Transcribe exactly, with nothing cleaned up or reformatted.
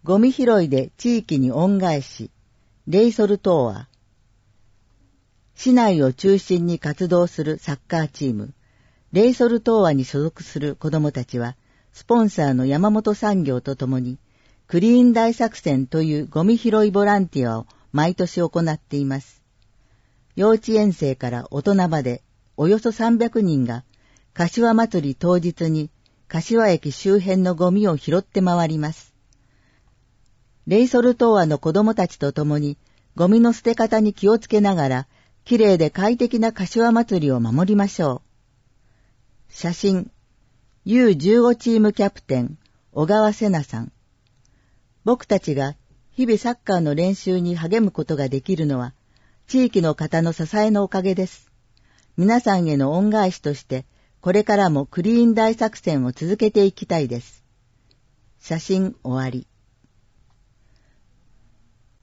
ゴミ拾いで地域に恩返し、レイソル東亜。市内を中心に活動するサッカーチーム、レイソル東亜に所属する子どもたちは、スポンサーの山本産業とともに、クリーン大作戦というゴミ拾いボランティアを毎年行っています。幼稚園生から大人までおよそさんびゃくにんが、柏祭り当日に柏駅周辺のゴミを拾って回ります。レイソル東亜の子どもたちと共に、ゴミの捨て方に気をつけながら、きれいで快適な柏祭りを守りましょう。写真、ユーじゅうご チームキャプテン、小川瀬奈さん。僕たちが日々サッカーの練習に励むことができるのは、地域の方の支えのおかげです。皆さんへの恩返しとして、これからもクリーン大作戦を続けていきたいです。写真終わり。